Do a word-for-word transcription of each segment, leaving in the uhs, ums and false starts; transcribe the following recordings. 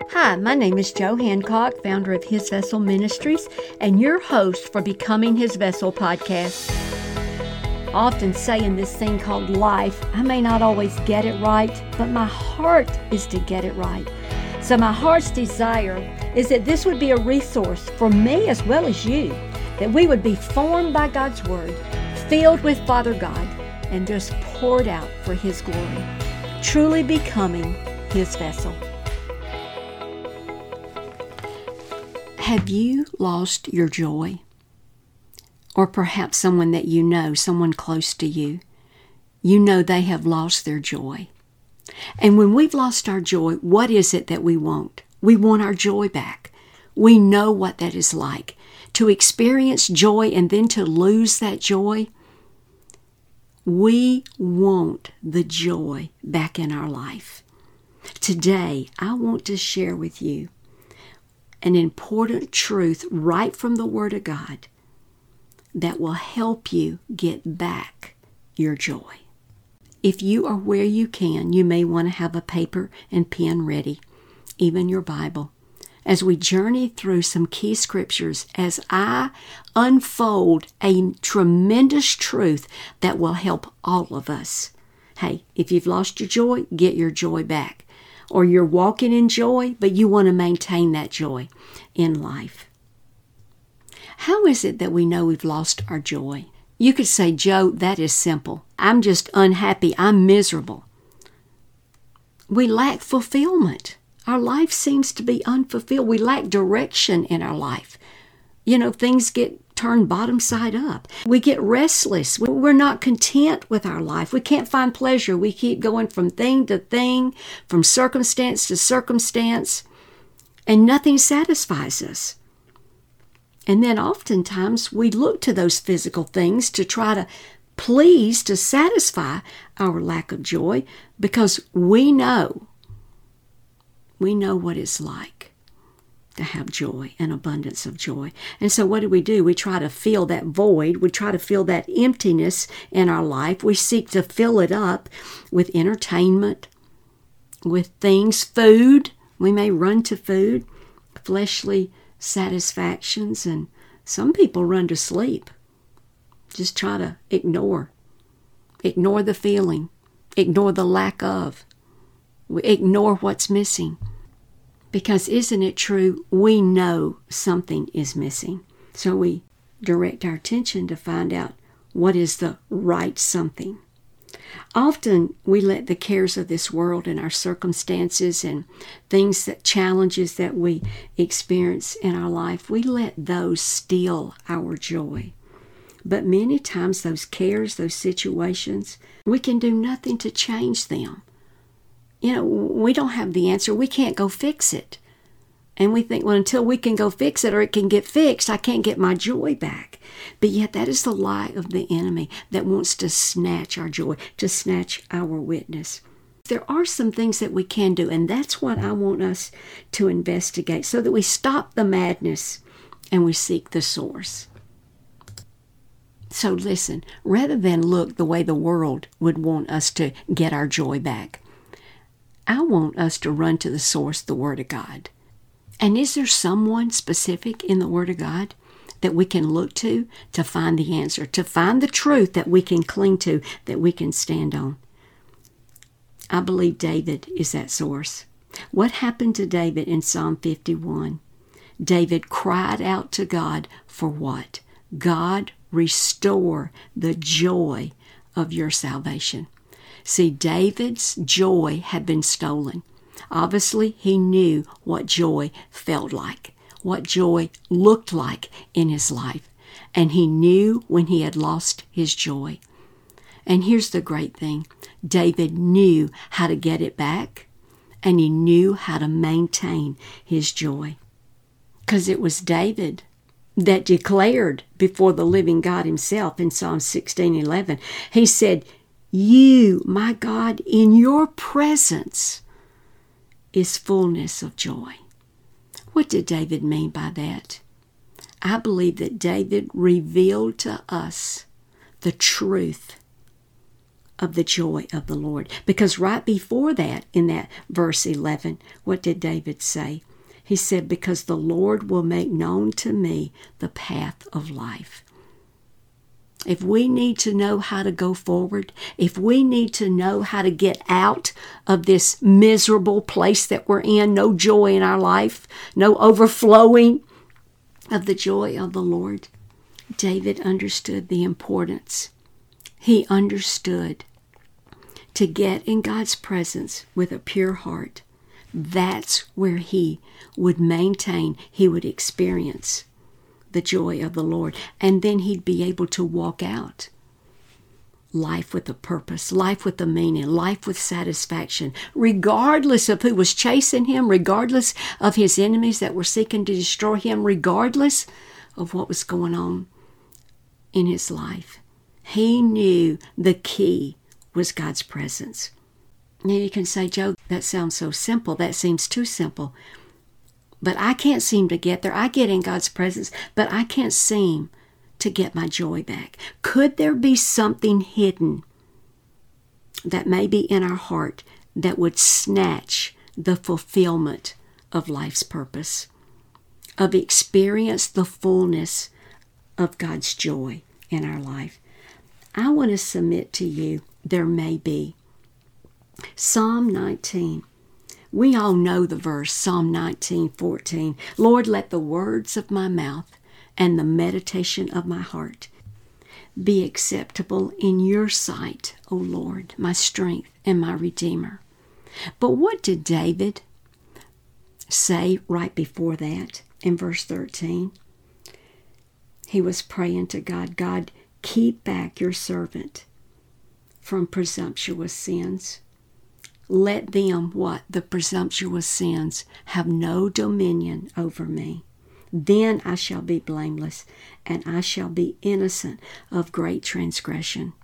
Hi, my name is Jo Hancock, founder of His Vessel Ministries, and your host for Becoming His Vessel podcast. I often say in this thing called life, I may not always get it right, but my heart is to get it right. So my heart's desire is that this would be a resource for me as well as you, that we would be formed by God's Word, filled with Father God, and just poured out for His glory, truly becoming His vessel. Have you lost your joy? Or perhaps someone that you know, someone close to you, you know they have lost their joy. And when we've lost our joy, what is it that we want? We want our joy back. We know what that is like. To experience joy and then to lose that joy, we want the joy back in our life. Today, I want to share with you an important truth right from the Word of God that will help you get back your joy. If you are where you can, you may want to have a paper and pen ready, even your Bible, as we journey through some key scriptures as I unfold a tremendous truth that will help all of us. Hey, if you've lost your joy, get your joy back. Or you're walking in joy, but you want to maintain that joy in life. How is it that we know we've lost our joy? You could say, Jo, that is simple. I'm just unhappy. I'm miserable. We lack fulfillment. Our life seems to be unfulfilled. We lack direction in our life. You know, things get turned bottom side up. We get restless. We're not content with our life. We can't find pleasure. We keep going from thing to thing, from circumstance to circumstance, and nothing satisfies us. And then oftentimes we look to those physical things to try to please, to satisfy our lack of joy, because we know, we know what it's like to have joy, an abundance of joy. And so what do we do? We try to fill that void. We try to fill that emptiness in our life. We seek to fill it up with entertainment, with things, food. We may run to food, fleshly satisfactions, and some people run to sleep. Just try to ignore. Ignore the feeling. Ignore the lack of. Ignore what's missing. Because isn't it true, we know something is missing. So we direct our attention to find out what is the right something. Often we let the cares of this world and our circumstances and things that challenges that we experience in our life, we let those steal our joy. But many times those cares, those situations, we can do nothing to change them. You know, we don't have the answer. We can't go fix it. And we think, well, until we can go fix it or it can get fixed, I can't get my joy back. But yet that is the lie of the enemy that wants to snatch our joy, to snatch our witness. There are some things that we can do, and that's what I want us to investigate so that we stop the madness and we seek the source. So listen, rather than look the way the world would want us to get our joy back, I want us to run to the source, the Word of God. And is there someone specific in the Word of God that we can look to to find the answer, to find the truth that we can cling to, that we can stand on? I believe David is that source. What happened to David in Psalm fifty-one? David cried out to God for what? God, restore the joy of your salvation. See, David's joy had been stolen. Obviously, he knew what joy felt like, what joy looked like in his life. And he knew when he had lost his joy. And here's the great thing. David knew how to get it back, and he knew how to maintain his joy. Because it was David that declared before the living God himself in Psalm sixteen eleven. He said, you, my God, in your presence is fullness of joy. What did David mean by that? I believe that David revealed to us the truth of the joy of the Lord. Because right before that, in that verse eleven, what did David say? He said, because the Lord will make known to me the path of life. If we need to know how to go forward, if we need to know how to get out of this miserable place that we're in, no joy in our life, no overflowing of the joy of the Lord, David understood the importance. He understood to get in God's presence with a pure heart. That's where he would maintain, he would experience the joy of the Lord. And then he'd be able to walk out life with a purpose, life with a meaning, life with satisfaction, regardless of who was chasing him, regardless of his enemies that were seeking to destroy him, regardless of what was going on in his life. He knew the key was God's presence. Now you can say, Joe, that sounds so simple. That seems too simple. But I can't seem to get there. I get in God's presence, but I can't seem to get my joy back. Could there be something hidden that may be in our heart that would snatch the fulfillment of life's purpose, of experience the fullness of God's joy in our life? I want to submit to you, there may be. Psalm nineteen. We all know the verse, Psalm nineteen, fourteen. Lord, let the words of my mouth and the meditation of my heart be acceptable in your sight, O Lord, my strength and my Redeemer. But what did David say right before that in verse thirteen? He was praying to God, God, keep back your servant from presumptuous sins. Let them, what? The presumptuous sins have no dominion over me. Then I shall be blameless, and I shall be innocent of great transgression.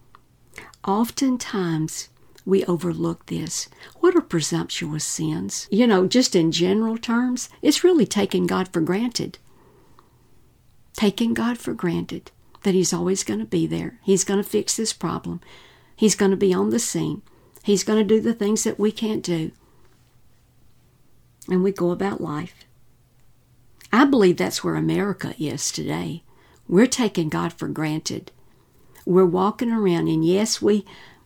Oftentimes, we overlook this. What are presumptuous sins? You know, just in general terms, it's really taking God for granted. Taking God for granted that He's always going to be there. He's going to fix this problem. He's going to be on the scene. He's going to do the things that we can't do. And we go about life. I believe that's where America is today. We're taking God for granted. We're walking around, and yes, we,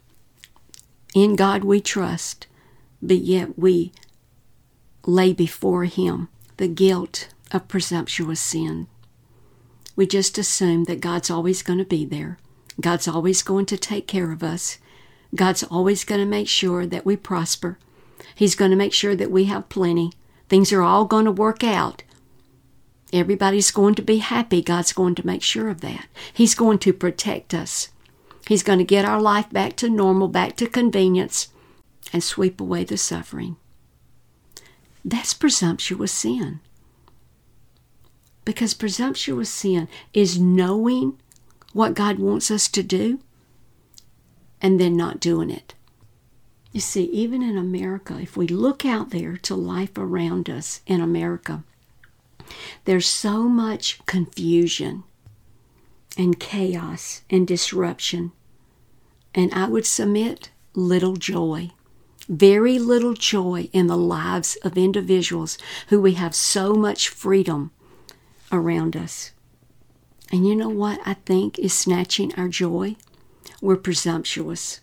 in God we trust, but yet we lay before Him the guilt of presumptuous sin. We just assume that God's always going to be there. God's always going to take care of us. God's always going to make sure that we prosper. He's going to make sure that we have plenty. Things are all going to work out. Everybody's going to be happy. God's going to make sure of that. He's going to protect us. He's going to get our life back to normal, back to convenience, and sweep away the suffering. That's presumptuous sin. Because presumptuous sin is knowing what God wants us to do and then not doing it. You see, even in America, if we look out there to life around us in America, there's so much confusion and chaos and disruption. And I would submit little joy, very little joy in the lives of individuals who we have so much freedom around us. And you know what I think is snatching our joy? We're presumptuous.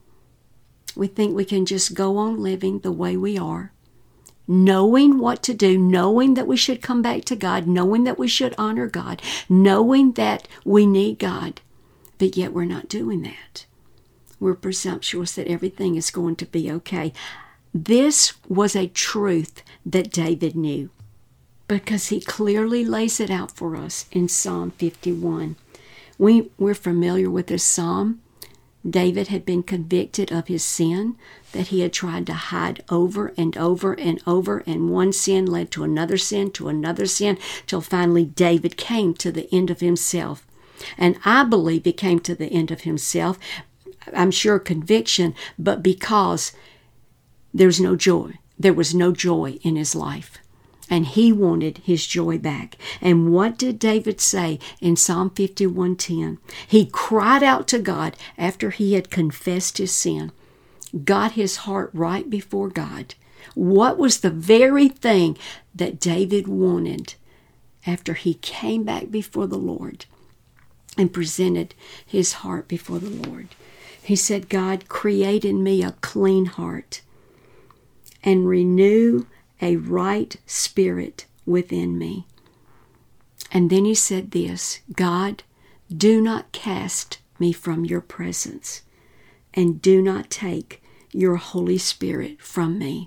We think we can just go on living the way we are, knowing what to do, knowing that we should come back to God, knowing that we should honor God, knowing that we need God, but yet we're not doing that. We're presumptuous that everything is going to be okay. This was a truth that David knew, because he clearly lays it out for us in Psalm fifty-one. We, we're familiar with this psalm. David had been convicted of his sin that he had tried to hide over and over and over, and one sin led to another sin, to another sin, till finally David came to the end of himself. And I believe he came to the end of himself, I'm sure conviction, but because there's no joy. There was no joy in his life. And he wanted his joy back. And what did David say in Psalm fifty-one ten? He cried out to God after he had confessed his sin, got his heart right before God. What was the very thing that David wanted after he came back before the Lord and presented his heart before the Lord? He said, God, create in me a clean heart and renew a right spirit within me. And then he said this, God, do not cast me from your presence, and do not take your Holy Spirit from me.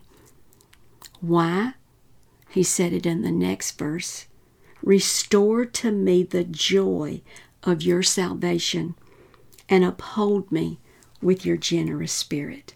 Why? He said it in the next verse. Restore to me the joy of your salvation, and uphold me with your generous spirit.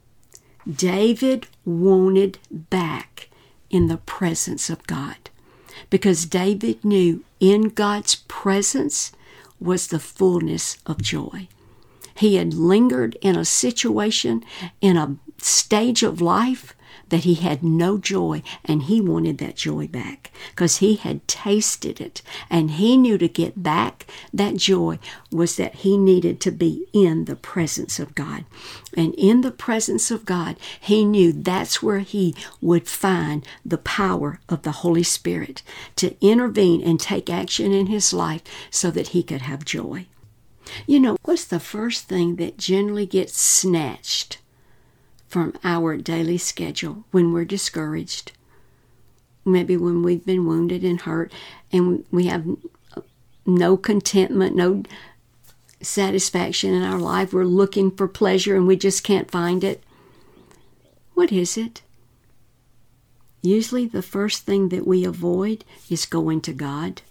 David wanted back in the presence of God, because David knew in God's presence was the fullness of joy. He had lingered in a situation, in a stage of life that he had no joy, and he wanted that joy back because he had tasted it, and he knew to get back that joy was that he needed to be in the presence of God. And in the presence of God, he knew that's where he would find the power of the Holy Spirit to intervene and take action in his life so that he could have joy. You know, what's the first thing that generally gets snatched from our daily schedule when we're discouraged? Maybe when we've been wounded and hurt and we have no contentment, no satisfaction in our life. We're looking for pleasure and we just can't find it. What is it? Usually the first thing that we avoid is going to God.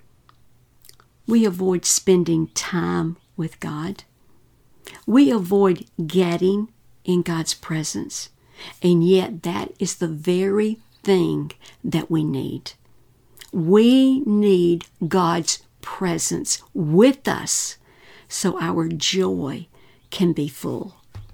We avoid spending time with God. We avoid getting in God's presence. And yet that is the very thing that we need. We need God's presence with us so our joy can be full.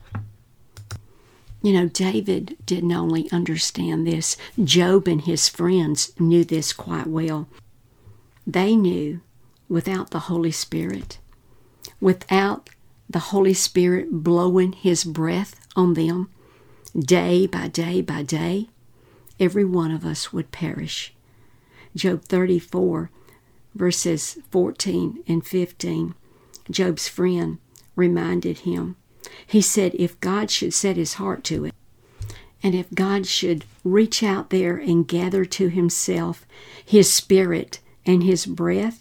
You know, David didn't only understand this. Job and his friends knew this quite well. They knew without the Holy Spirit, without the Holy Spirit blowing his breath on them, day by day by day, every one of us would perish. Job thirty-four, verses fourteen and fifteen, Job's friend reminded him. He said, if God should set his heart to it, and if God should reach out there and gather to himself his spirit and his breath,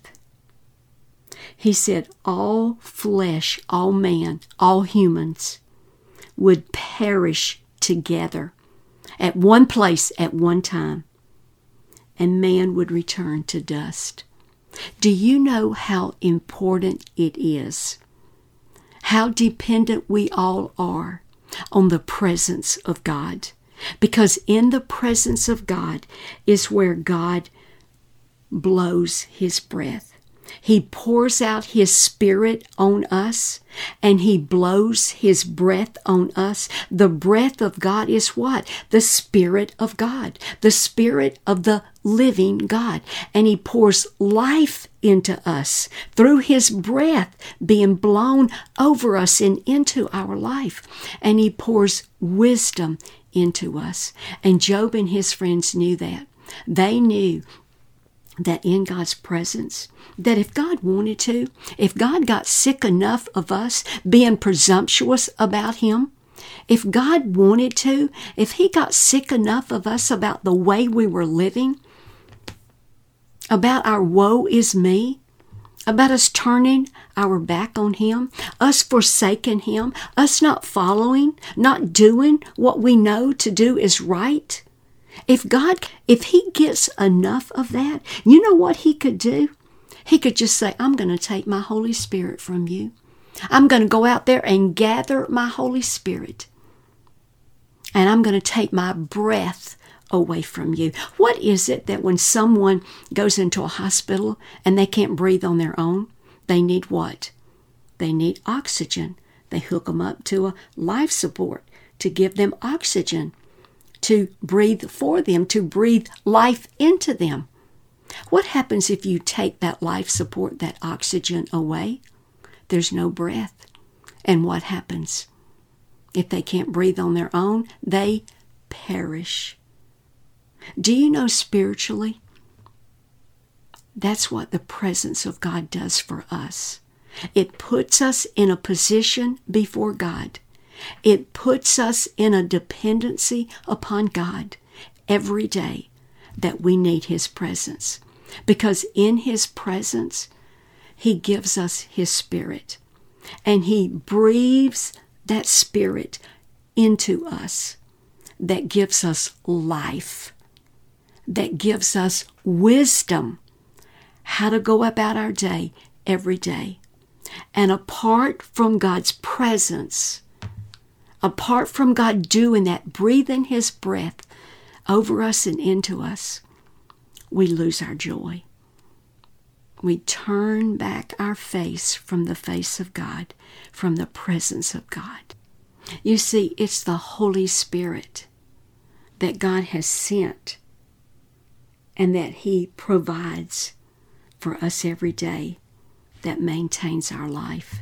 he said, all flesh, all man, all humans would perish together at one place at one time, and man would return to dust. Do you know how important it is? How dependent we all are on the presence of God. Because in the presence of God is where God blows his breath. He pours out his spirit on us, and he blows his breath on us. The breath of God is what? The Spirit of God, the Spirit of the living God. And he pours life into us through his breath being blown over us and into our life. And he pours wisdom into us. And Job and his friends knew that. They knew that in God's presence, that if God wanted to, if God got sick enough of us being presumptuous about him, if God wanted to, if he got sick enough of us about the way we were living, about our woe is me, about us turning our back on him, us forsaking him, us not following, not doing what we know to do is right, If God, if he gets enough of that, you know what he could do? He could just say, I'm going to take my Holy Spirit from you. I'm going to go out there and gather my Holy Spirit. And I'm going to take my breath away from you. What is it that when someone goes into a hospital and they can't breathe on their own, they need what? They need oxygen. They hook them up to a life support to give them oxygen to breathe for them, to breathe life into them. What happens if you take that life support, that oxygen away? There's no breath. And what happens? If they can't breathe on their own, they perish. Do you know spiritually? That's what the presence of God does for us. It puts us in a position before God. It puts us in a dependency upon God every day that we need His presence. Because in His presence, He gives us His Spirit. And He breathes that Spirit into us that gives us life, that gives us wisdom, how to go about our day every day. And apart from God's presence, apart from God doing that, breathing His breath over us and into us, we lose our joy. We turn back our face from the face of God, from the presence of God. You see, it's the Holy Spirit that God has sent and that He provides for us every day that maintains our life.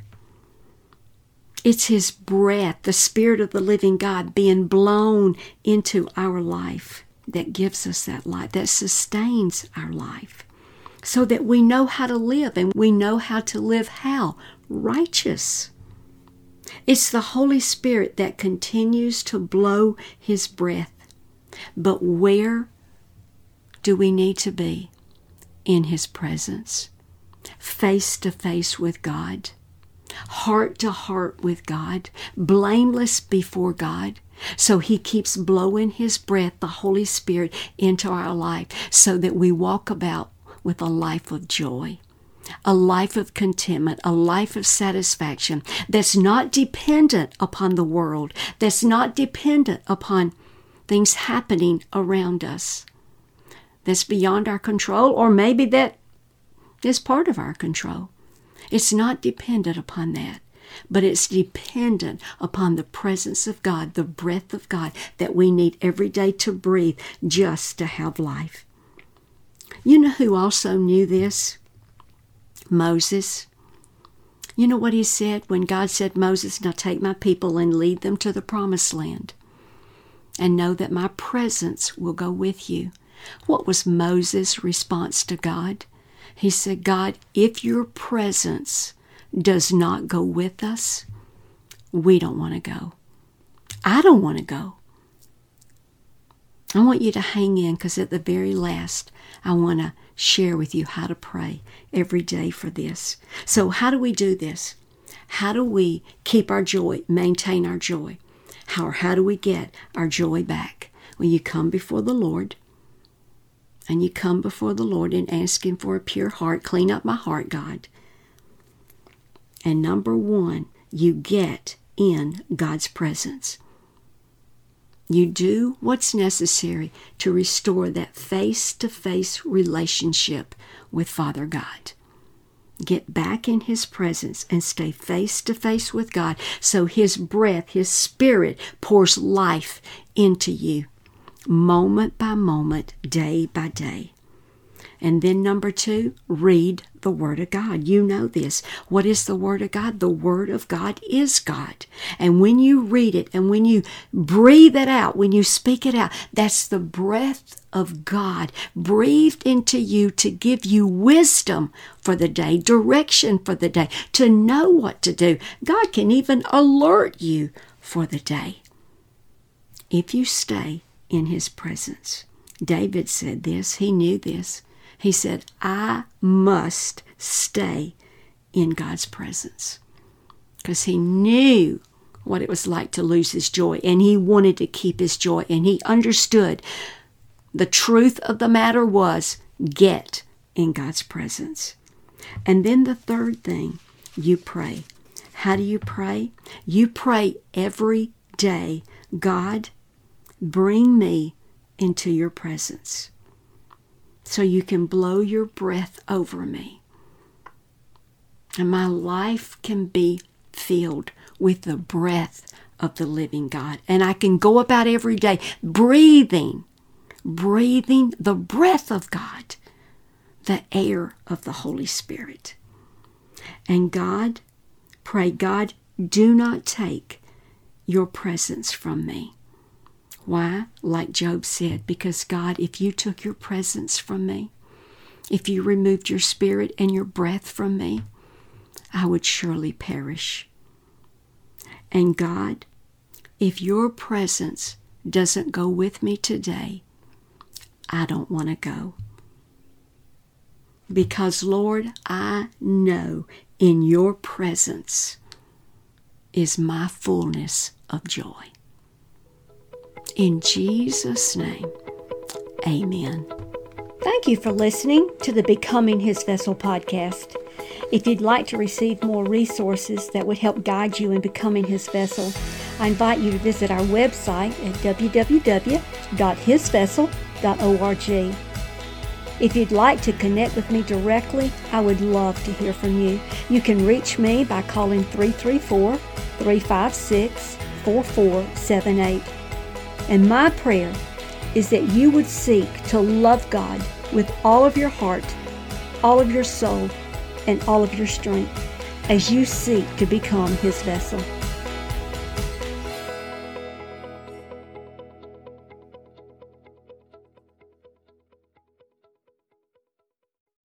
It's His breath, the Spirit of the living God being blown into our life that gives us that life, that sustains our life, so that we know how to live, and we know how to live how? Righteous. It's the Holy Spirit that continues to blow His breath. But where do we need to be? In His presence, face to face with God, heart to heart with God, blameless before God. So He keeps blowing His breath, the Holy Spirit, into our life so that we walk about with a life of joy, a life of contentment, a life of satisfaction that's not dependent upon the world, that's not dependent upon things happening around us, that's beyond our control, or maybe that is part of our control. It's not dependent upon that, but it's dependent upon the presence of God, the breath of God that we need every day to breathe just to have life. You know who also knew this? Moses. You know what he said when God said, Moses, now take my people and lead them to the promised land, and know that my presence will go with you. What was Moses' response to God? He said, God, if your presence does not go with us, we don't want to go. I don't want to go. I want you to hang in, because at the very last, I want to share with you how to pray every day for this. So how do we do this? How do we keep our joy, maintain our joy? How, or how do we get our joy back? When you come before the Lord, and you come before the Lord and ask Him for a pure heart. Clean up my heart, God. And number one, you get in God's presence. You do what's necessary to restore that face-to-face relationship with Father God. Get back in His presence and stay face-to-face with God so His breath, His Spirit pours life into you. Moment by moment, day by day. And then number two, read the Word of God. You know this. What is the Word of God? The Word of God is God. And when you read it and when you breathe it out, when you speak it out, that's the breath of God breathed into you to give you wisdom for the day, direction for the day, to know what to do. God can even alert you for the day if you stay in His presence. David said this. He knew this. He said, I must stay in God's presence. Because he knew what it was like to lose his joy, and he wanted to keep his joy, and he understood the truth of the matter was, get in God's presence. And then the third thing, you pray. How do you pray? You pray every day, God, bring me into your presence so you can blow your breath over me. And my life can be filled with the breath of the living God. And I can go about every day breathing, breathing the breath of God, the air of the Holy Spirit. And God, pray, God, do not take your presence from me. Why? Like Job said, because God, if you took your presence from me, if you removed your spirit and your breath from me, I would surely perish. And God, if your presence doesn't go with me today, I don't want to go. Because, Lord, I know in your presence is my fullness of joy. In Jesus' name, amen. Thank you for listening to the Becoming His Vessel podcast. If you'd like to receive more resources that would help guide you in becoming His vessel, I invite you to visit our website at w w w dot his vessel dot org. If you'd like to connect with me directly, I would love to hear from you. You can reach me by calling three three four, three five six, four four seven eight. And my prayer is that you would seek to love God with all of your heart, all of your soul, and all of your strength as you seek to become His vessel.